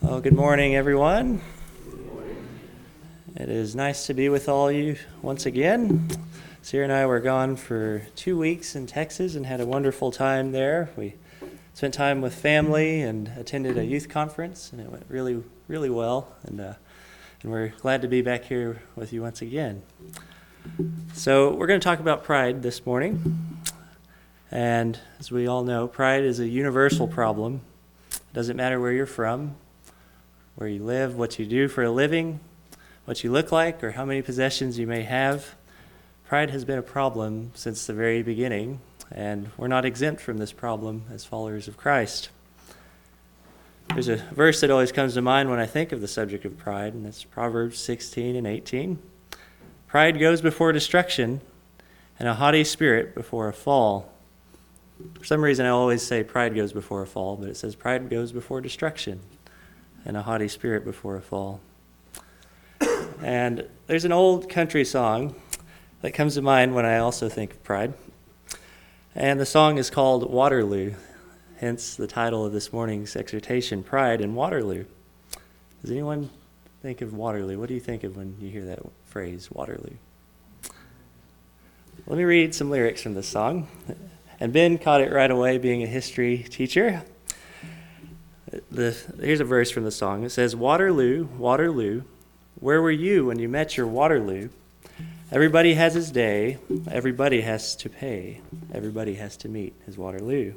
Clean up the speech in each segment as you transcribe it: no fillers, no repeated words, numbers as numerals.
Well, good morning, everyone. It is nice to be with all you once again. Sarah and I were gone for 2 weeks in Texas and had a wonderful time there. We spent time with family and attended a youth conference, and it went really, really well. And we're glad to be back here with you once again. So we're going to talk about pride this morning. And as we all know, pride is a universal problem. It doesn't matter where you're from, where you live, what you do for a living, what you look like, or how many possessions you may have. Pride has been a problem since the very beginning, and we're not exempt from this problem as followers of Christ. There's a verse that always comes to mind when I think of the subject of pride, and it's Proverbs 16:18. Pride goes before destruction, and a haughty spirit before a fall. For some reason, I always say pride goes before a fall, but it says pride goes before destruction, and a haughty spirit before a fall. And there's an old country song that comes to mind when I also think of pride. And the song is called Waterloo, hence the title of this morning's exhortation, Pride in Waterloo. Does anyone think of Waterloo? What do you think of when you hear that phrase, Waterloo? Let me read some lyrics from this song. And Ben caught it right away, being a history teacher. Here's a verse from the song. It says, Waterloo, Waterloo, where were you when you met your Waterloo? Everybody has his day, everybody has to pay, everybody has to meet his Waterloo.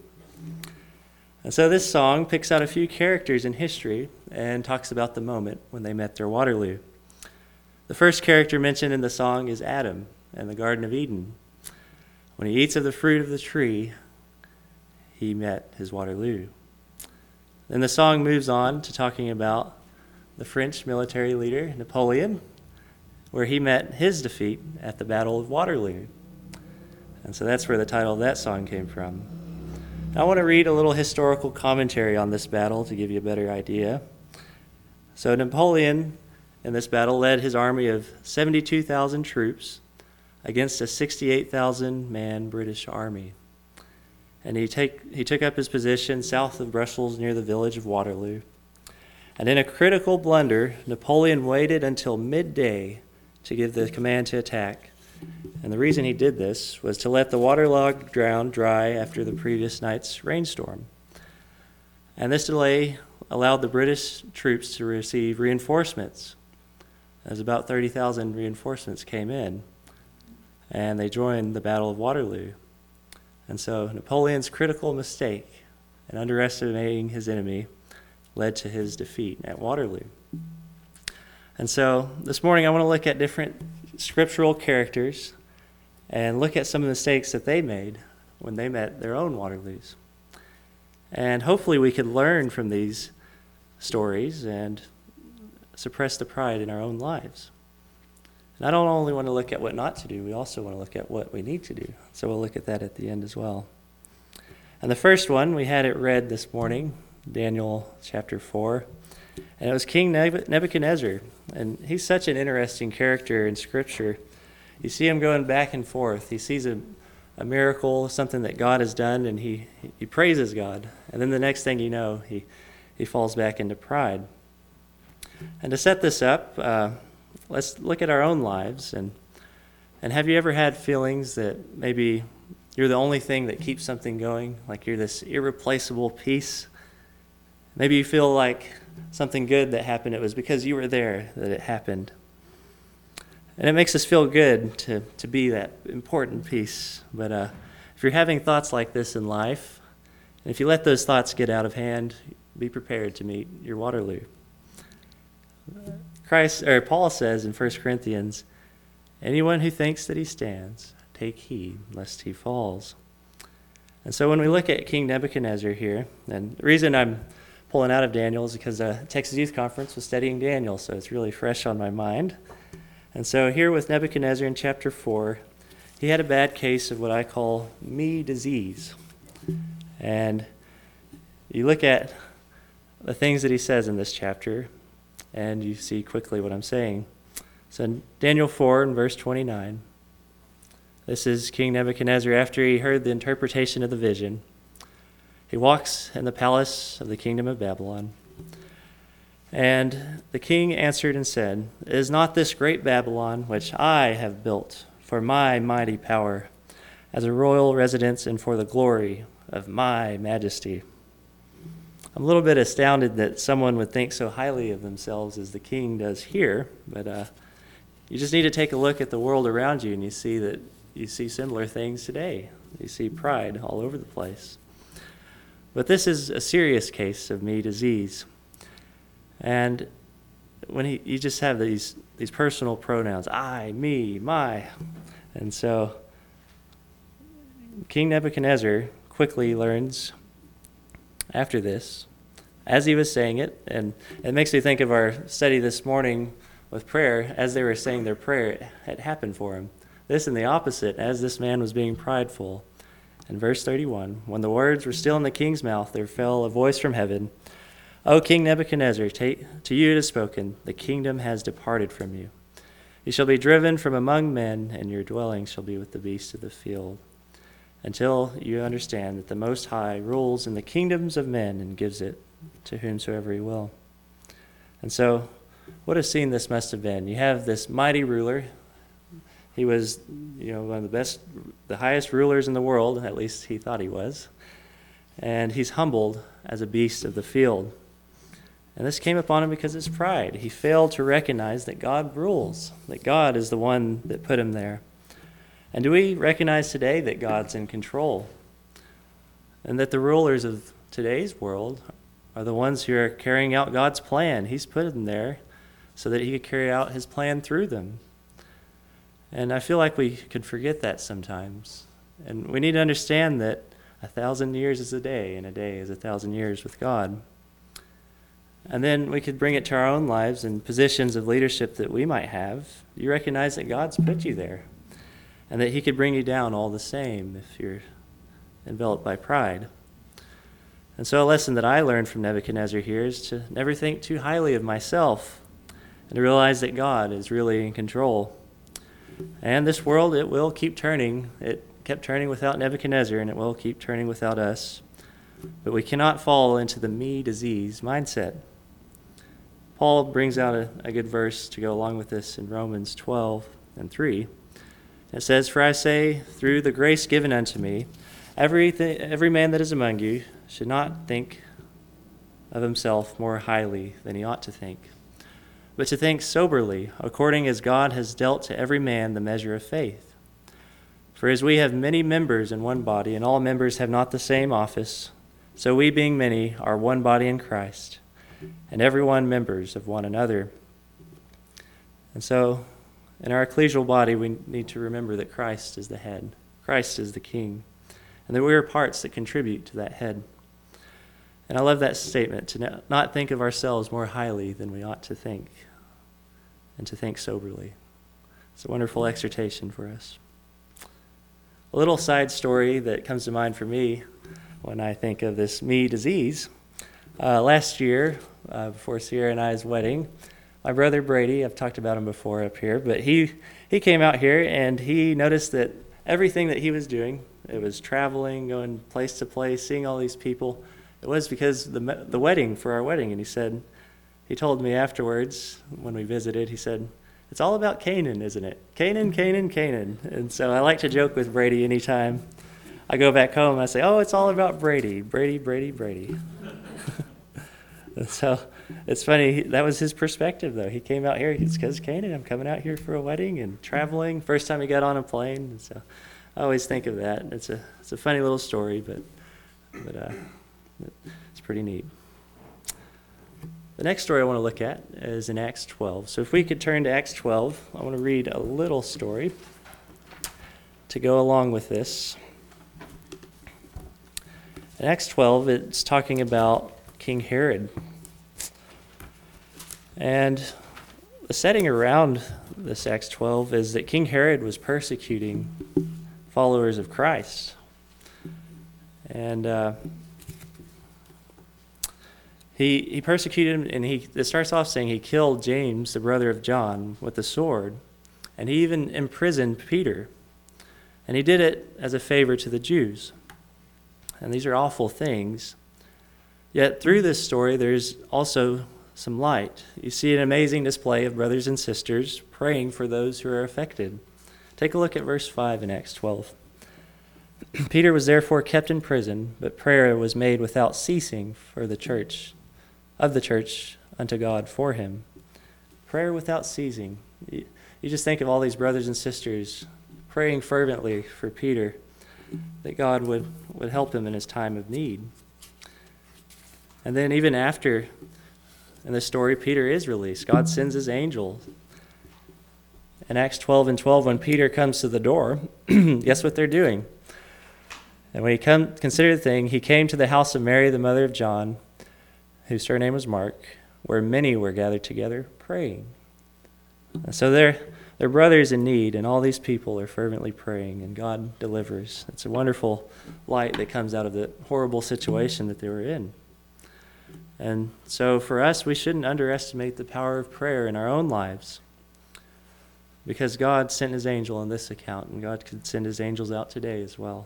And so this song picks out a few characters in history and talks about the moment when they met their Waterloo. The first character mentioned in the song is Adam in the Garden of Eden. When he eats of the fruit of the tree, he met his Waterloo. Then the song moves on to talking about the French military leader, Napoleon, where he met his defeat at the Battle of Waterloo. And so that's where the title of that song came from. Now I want to read a little historical commentary on this battle to give you a better idea. So Napoleon in this battle led his army of 72,000 troops against a 68,000-man British army. And he took up his position south of Brussels near the village of Waterloo. And in a critical blunder, Napoleon waited until midday to give the command to attack. And the reason he did this was to let the waterlogged ground dry after the previous night's rainstorm. And this delay allowed the British troops to receive reinforcements, as about 30,000 reinforcements came in, and they joined the Battle of Waterloo. And so Napoleon's critical mistake in underestimating his enemy led to his defeat at Waterloo. And so this morning I want to look at different scriptural characters and look at some of the mistakes that they made when they met their own Waterloos. And hopefully we could learn from these stories and suppress the pride in our own lives. And I don't only want to look at what not to do, we also want to look at what we need to do. So we'll look at that at the end as well. And the first one, we had it read this morning, Daniel chapter 4. And it was King Nebuchadnezzar. And he's such an interesting character in Scripture. You see him going back and forth. He sees a miracle, something that God has done, and he praises God. And then the next thing you know, he falls back into pride. And to set this up, let's look at our own lives. And have you ever had feelings that maybe you're the only thing that keeps something going, like you're this irreplaceable piece? Maybe you feel like something good that happened, it was because you were there that it happened. And it makes us feel good to be that important piece. But if you're having thoughts like this in life, and if you let those thoughts get out of hand, be prepared to meet your Waterloo. Paul says in 1 Corinthians, anyone who thinks that he stands, take heed lest he falls. And so when we look at King Nebuchadnezzar here, and the reason I'm pulling out of Daniel is because the Texas Youth Conference was studying Daniel, so it's really fresh on my mind. And so here with Nebuchadnezzar in chapter 4, he had a bad case of what I call me disease. And you look at the things that he says in this chapter, and you see quickly what I'm saying. So in Daniel 4 and verse 29, this is King Nebuchadnezzar after he heard the interpretation of the vision. He walks in the palace of the kingdom of Babylon, And the king answered and said, Is not this great Babylon, which I have built for my mighty power, as a royal residence and for the glory of my majesty? I'm a little bit astounded that someone would think so highly of themselves as the king does here, but you just need to take a look at the world around you, and you see similar things today. You see pride all over the place. But this is a serious case of me disease. And when you just have these personal pronouns, I, me, my. And so King Nebuchadnezzar quickly learns after this, as he was saying it, and it makes me think of our study this morning with prayer. As they were saying their prayer, it happened for him. This and the opposite, as this man was being prideful. In verse 31, when the words were still in the king's mouth, there fell a voice from heaven, O King Nebuchadnezzar, to you it is spoken, the kingdom has departed from you. You shall be driven from among men, and your dwelling shall be with the beasts of the field, until you understand that the Most High rules in the kingdoms of men and gives it to whomsoever he will. And so, what a scene this must have been. You have this mighty ruler. He was, one of the best, the highest rulers in the world, at least he thought he was. And he's humbled as a beast of the field. And this came upon him because of his pride. He failed to recognize that God rules, that God is the one that put him there. And do we recognize today that God's in control? And that the rulers of today's world are the ones who are carrying out God's plan. He's put them there so that he could carry out his plan through them. And I feel like we could forget that sometimes. And we need to understand that 1,000 years is a day, and a day is 1,000 years with God. And then we could bring it to our own lives and positions of leadership that we might have. You recognize that God's put you there, and that he could bring you down all the same if you're enveloped by pride. And so a lesson that I learned from Nebuchadnezzar here is to never think too highly of myself, and to realize that God is really in control. And this world, it will keep turning. It kept turning without Nebuchadnezzar, and it will keep turning without us. But we cannot fall into the me disease mindset. Paul brings out a good verse to go along with this in Romans 12:3. It says, For I say, through the grace given unto me, every man that is among you should not think of himself more highly than he ought to think, but to think soberly, according as God has dealt to every man the measure of faith. For as we have many members in one body, and all members have not the same office, so we, being many, are one body in Christ, and every one members of one another. And so, in our ecclesial body, we need to remember that Christ is the head. Christ is the king, and that we are parts that contribute to that head. And I love that statement, to not think of ourselves more highly than we ought to think, and to think soberly. It's a wonderful exhortation for us. A little side story that comes to mind for me when I think of this me disease. Last year, before Sierra and I's wedding, my brother Brady, I've talked about him before up here, but he came out here and he noticed that everything that he was doing, it was traveling, going place to place, seeing all these people, it was because the wedding, for our wedding. And he told me afterwards when we visited, he said, it's all about Canaan, isn't it? Canaan, Canaan, Canaan. And so I like to joke with Brady anytime I go back home. I say, it's all about Brady, Brady, Brady, Brady. And so it's funny, that was his perspective, though. He came out here, it's because Canaan, I'm coming out here for a wedding and traveling. First time he got on a plane. And so I always think of that. It's a funny little story, but it's pretty neat. The next story I want to look at is in Acts 12. So if we could turn to Acts 12, I want to read a little story to go along with this. In Acts 12, it's talking about King Herod. And the setting around this Acts 12 is that King Herod was persecuting followers of Christ. And he persecuted him, and it starts off saying he killed James, the brother of John, with a sword. And he even imprisoned Peter. And he did it as a favor to the Jews. And these are awful things. Yet through this story, there's also some light. You see an amazing display of brothers and sisters praying for those who are affected. Take a look at verse 5 in Acts 12. Peter was therefore kept in prison, but prayer was made without ceasing for the church unto God for him. Prayer without ceasing. You just think of all these brothers and sisters praying fervently for Peter, that God would help him in his time of need. And then even after, in this story, Peter is released. God sends his angel. In Acts 12:12, when Peter comes to the door, guess what they're doing? And when he considered the thing, he came to the house of Mary, the mother of John, whose surname was Mark, where many were gathered together praying. And so they're brothers in need, and all these people are fervently praying, and God delivers. It's a wonderful light that comes out of the horrible situation that they were in. And so for us, we shouldn't underestimate the power of prayer in our own lives, because God sent his angel in this account, and God could send his angels out today as well.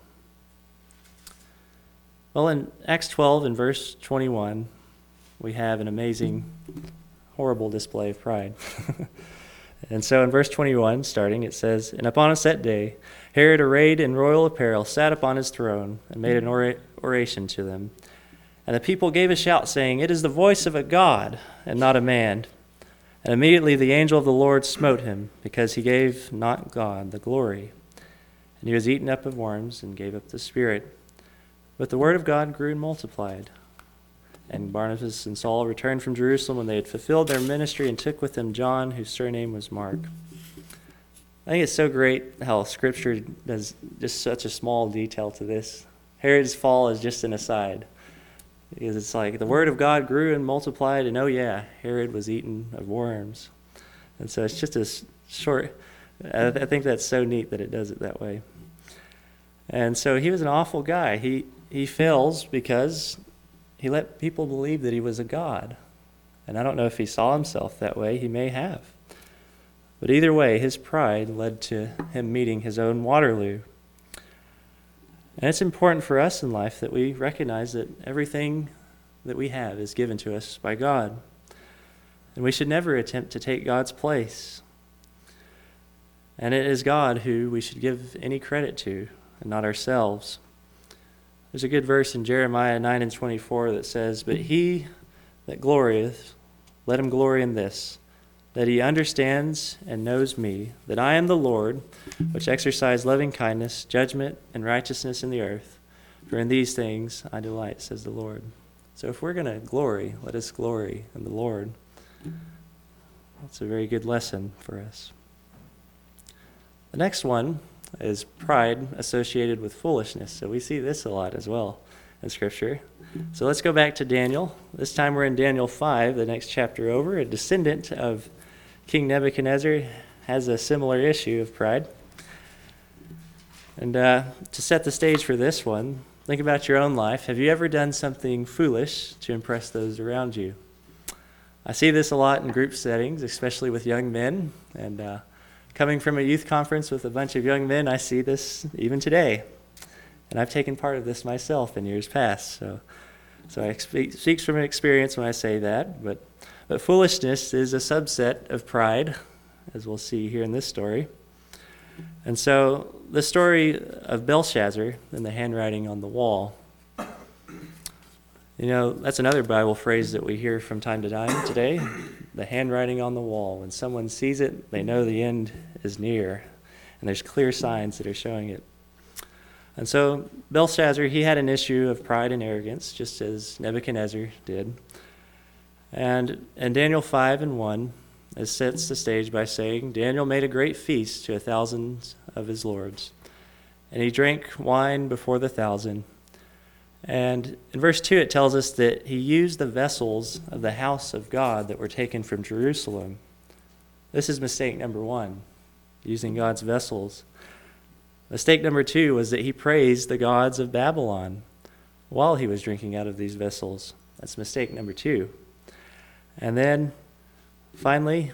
Well, in Acts 12 and verse 21, we have an amazing, horrible display of pride. And so in verse 21, starting, it says, "And upon a set day, Herod, arrayed in royal apparel, sat upon his throne and made an oration to them. And the people gave a shout, saying, 'It is the voice of a God, and not a man.' And immediately the angel of the Lord smote him, because he gave not God the glory. And he was eaten up of worms, and gave up the spirit. But the word of God grew and multiplied. And Barnabas and Saul returned from Jerusalem when they had fulfilled their ministry, and took with them John, whose surname was Mark." I think it's so great how Scripture does just such a small detail to this. Herod's fall is just an aside, because it's like the word of God grew and multiplied, and oh yeah, Herod was eaten of worms. And so it's just a short, I think that's so neat that it does it that way. And so he was an awful guy. He fails because he let people believe that he was a god. And I don't know if he saw himself that way. He may have. But either way, his pride led to him meeting his own Waterloo. And it's important for us in life that we recognize that everything that we have is given to us by God. And we should never attempt to take God's place. And it is God who we should give any credit to, and not ourselves. There's a good verse in Jeremiah 9:24 that says, "But he that glorieth, let him glory in this, that he understands and knows me, that I am the Lord, which exercise loving kindness, judgment, and righteousness in the earth. For in these things I delight, says the Lord." So if we're going to glory, let us glory in the Lord. That's a very good lesson for us. The next one is pride associated with foolishness. So we see this a lot as well in Scripture. So let's go back to Daniel. This time we're in Daniel 5, the next chapter over. A descendant of King Nebuchadnezzar has a similar issue of pride. And to set the stage for this one, think about your own life. Have you ever done something foolish to impress those around you? I see this a lot in group settings, especially with young men. And coming from a youth conference with a bunch of young men, I see this even today. And I've taken part of this myself in years past. So I speak from experience when I say that. But foolishness is a subset of pride, as we'll see here in this story. And so the story of Belshazzar and the handwriting on the wall, that's another Bible phrase that we hear from time to time today. The handwriting on the wall. When someone sees it, they know the end is near. And there's clear signs that are showing it. And so Belshazzar, he had an issue of pride and arrogance, just as Nebuchadnezzar did. And in Daniel 5:1, it sets the stage by saying, "Daniel made a great feast to 1,000 of his lords, and he drank wine before the 1,000. And in verse 2, it tells us that he used the vessels of the house of God that were taken from Jerusalem. This is mistake number 1, using God's vessels. Mistake number 2 was that he praised the gods of Babylon while he was drinking out of these vessels. That's mistake number 2. And then, finally,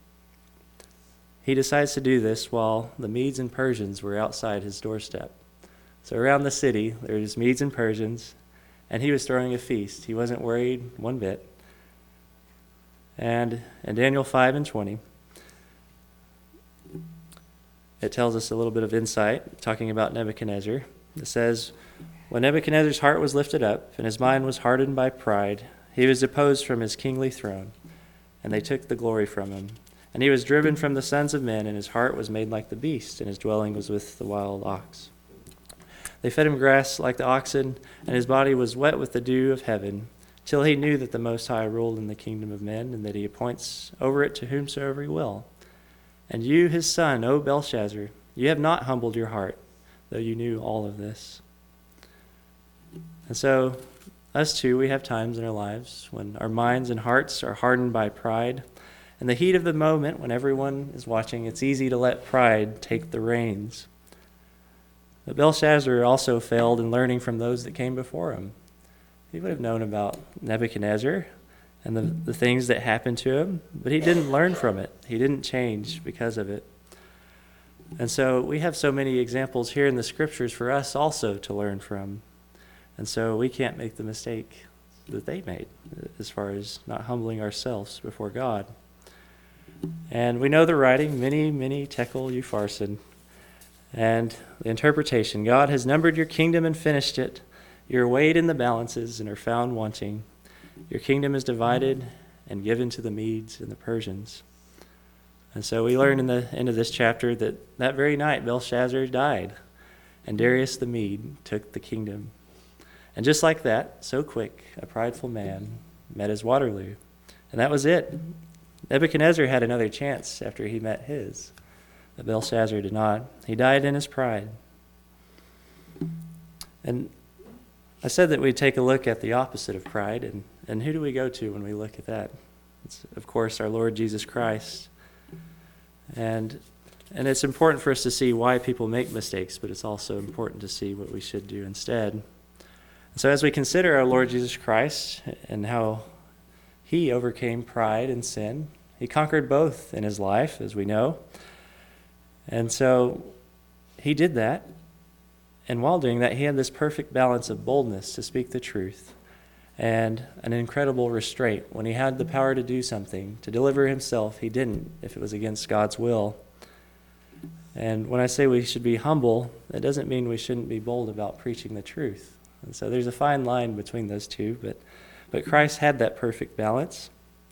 he decides to do this while the Medes and Persians were outside his doorstep. So around the city, there was Medes and Persians, and he was throwing a feast. He wasn't worried one bit. And in Daniel 5:20, it tells us a little bit of insight, talking about Nebuchadnezzar. It says, when Nebuchadnezzar's heart was lifted up, and his mind was hardened by pride, he was deposed from his kingly throne, and they took the glory from him. And he was driven from the sons of men, and his heart was made like the beast, and his dwelling was with the wild ox. They fed him grass like the oxen, and his body was wet with the dew of heaven, till he knew that the Most High ruled in the kingdom of men, and that he appoints over it to whomsoever he will. And you, his son, O Belshazzar, you have not humbled your heart, though you knew all of this. And so, us too, we have times in our lives when our minds and hearts are hardened by pride. In the heat of the moment, when everyone is watching, it's easy to let pride take the reins. But Belshazzar also failed in learning from those that came before him. He would have known about Nebuchadnezzar and the things that happened to him, but he didn't learn from it. He didn't change because of it. And so we have so many examples here in the scriptures for us also to learn from. And so we can't make the mistake that they made as far as not humbling ourselves before God. And we know the writing, many, many tekel upharsin. And the interpretation, God has numbered your kingdom and finished it. You are weighed in the balances and are found wanting. Your kingdom is divided and given to the Medes and the Persians. And so we learn in the end of this chapter that very night Belshazzar died, and Darius the Mede took the kingdom. And just like that, so quick, a prideful man met his Waterloo. And that was it. Nebuchadnezzar had another chance after he met his, but Belshazzar did not. He died in his pride. And I said that we'd take a look at the opposite of pride, and who do we go to when we look at that? It's, of course, our Lord Jesus Christ. And it's important for us to see why people make mistakes, but it's also important to see what we should do instead. So as we consider our Lord Jesus Christ and how he overcame pride and sin, he conquered both in his life, as we know. And so he did that. And while doing that, he had this perfect balance of boldness to speak the truth and an incredible restraint. When he had the power to do something, to deliver himself, he didn't if it was against God's will. And when I say we should be humble, it doesn't mean we shouldn't be bold about preaching the truth. And so there's a fine line between those two, but Christ had that perfect balance.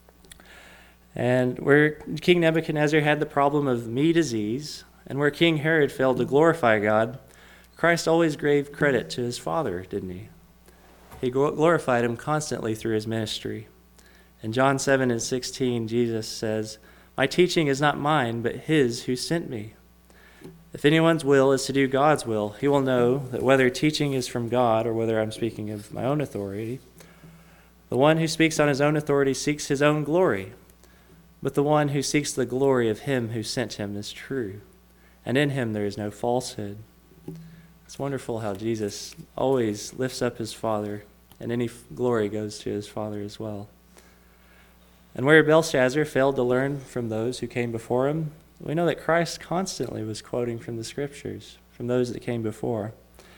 And where King Nebuchadnezzar had the problem of me disease, and where King Herod failed to glorify God, Christ always gave credit to his Father, didn't he? He glorified him constantly through his ministry. In John 7:16, Jesus says, "My teaching is not mine, but his who sent me. If anyone's will is to do God's will, he will know that whether teaching is from God or whether I'm speaking of my own authority, the one who speaks on his own authority seeks his own glory, but the one who seeks the glory of him who sent him is true, and in him there is no falsehood." It's wonderful how Jesus always lifts up his Father, and any glory goes to his Father as well. And where Belshazzar failed to learn from those who came before him, we know that Christ constantly was quoting from the Scriptures, from those that came before.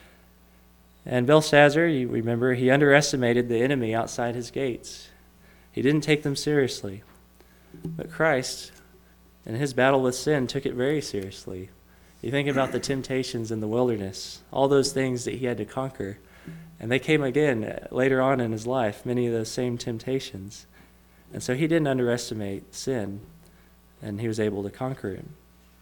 And Belshazzar, you remember, he underestimated the enemy outside his gates. He didn't take them seriously. But Christ, in his battle with sin, took it very seriously. You think about the temptations in the wilderness, all those things that he had to conquer. And they came again later on in his life, many of those same temptations. And so he didn't underestimate sin, and he was able to conquer it.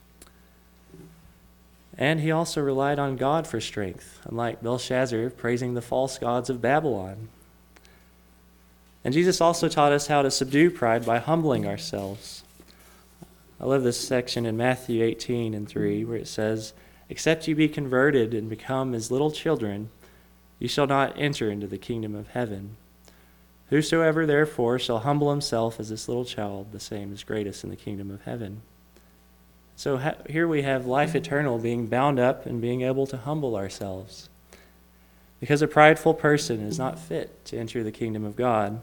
And he also relied on God for strength, unlike Belshazzar praising the false gods of Babylon. And Jesus also taught us how to subdue pride by humbling ourselves. I love this section in Matthew 18:3 where it says, "Except you be converted and become as little children, you shall not enter into the kingdom of heaven. Whosoever therefore shall humble himself as this little child, the same is greatest in the kingdom of heaven." So here we have life eternal being bound up and being able to humble ourselves. Because a prideful person is not fit to enter the kingdom of God.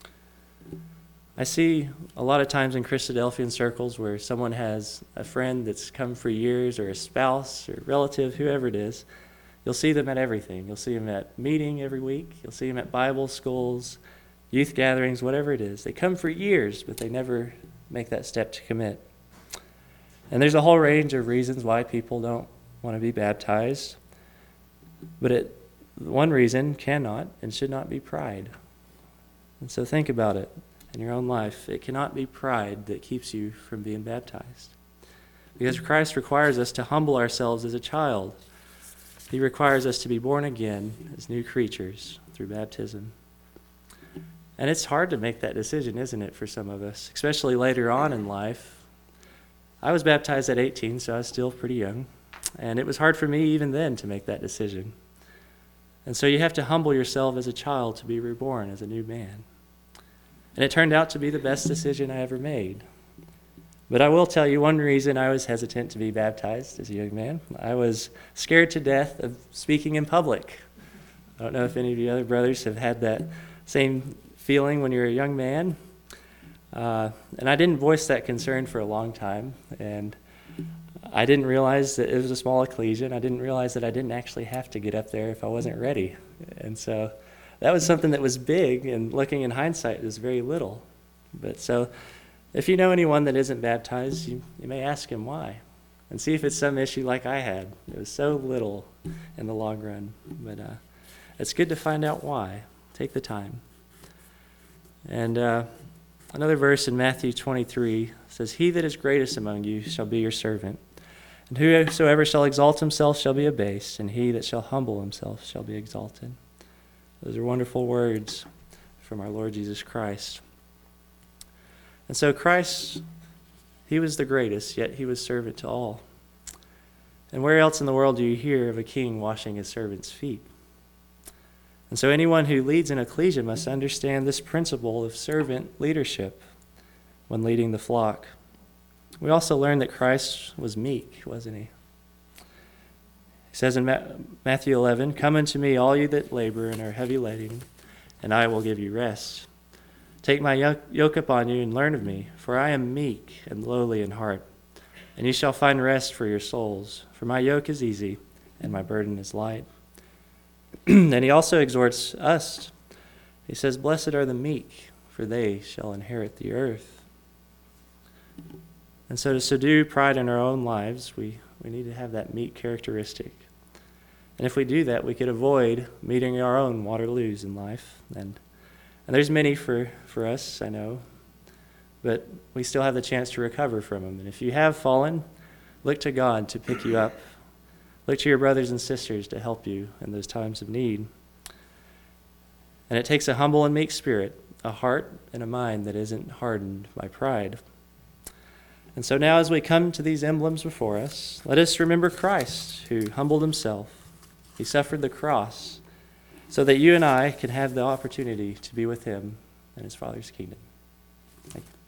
I see a lot of times in Christadelphian circles where someone has a friend that's come for years, or a spouse or relative, whoever it is. You'll see them at everything. You'll see them at meeting every week. You'll see them at Bible schools. youth gatherings, whatever it is. They come for years, but they never make that step to commit. And there's a whole range of reasons why people don't want to be baptized. But one reason cannot and should not be pride. And so think about it in your own life. It cannot be pride that keeps you from being baptized. Because Christ requires us to humble ourselves as a child. He requires us to be born again as new creatures through baptism. And it's hard to make that decision, isn't it, for some of us, especially later on in life. I was baptized at 18, so I was still pretty young. And it was hard for me even then to make that decision. And so you have to humble yourself as a child to be reborn as a new man. And it turned out to be the best decision I ever made. But I will tell you one reason I was hesitant to be baptized as a young man. I was scared to death of speaking in public. I don't know if any of you other brothers have had that same feeling when you're a young man. And I didn't voice that concern for a long time. And I didn't realize that it was a small ecclesia. And I didn't realize that I didn't actually have to get up there if I wasn't ready. And so that was something that was big. And looking in hindsight, it was very little. But so if you know anyone that isn't baptized, you may ask him why. And see if it's some issue like I had. It was so little in the long run. But it's good to find out why. Take the time. And another verse in Matthew 23 says, "He that is greatest among you shall be your servant. And whosoever shall exalt himself shall be abased, and he that shall humble himself shall be exalted." Those are wonderful words from our Lord Jesus Christ. And so Christ, he was the greatest, yet he was servant to all. And where else in the world do you hear of a king washing his servant's feet? And so anyone who leads an ecclesia must understand this principle of servant leadership when leading the flock. We also learn that Christ was meek, wasn't he? He says in Matthew 11, "Come unto me, all you that labor and are heavy laden, and I will give you rest. Take my yoke upon you and learn of me, for I am meek and lowly in heart, and you shall find rest for your souls. For my yoke is easy and my burden is light." And he also exhorts us. He says, "Blessed are the meek, for they shall inherit the earth." And so to subdue pride in our own lives, we need to have that meek characteristic. And if we do that, we could avoid meeting our own Waterloos in life. And there's many for us, I know, but we still have the chance to recover from them. And if you have fallen, look to God to pick you up. Look to your brothers and sisters to help you in those times of need. And it takes a humble and meek spirit, a heart and a mind that isn't hardened by pride. And so now as we come to these emblems before us, let us remember Christ, who humbled himself. He suffered the cross, so that you and I can have the opportunity to be with him in his Father's kingdom. Thank you.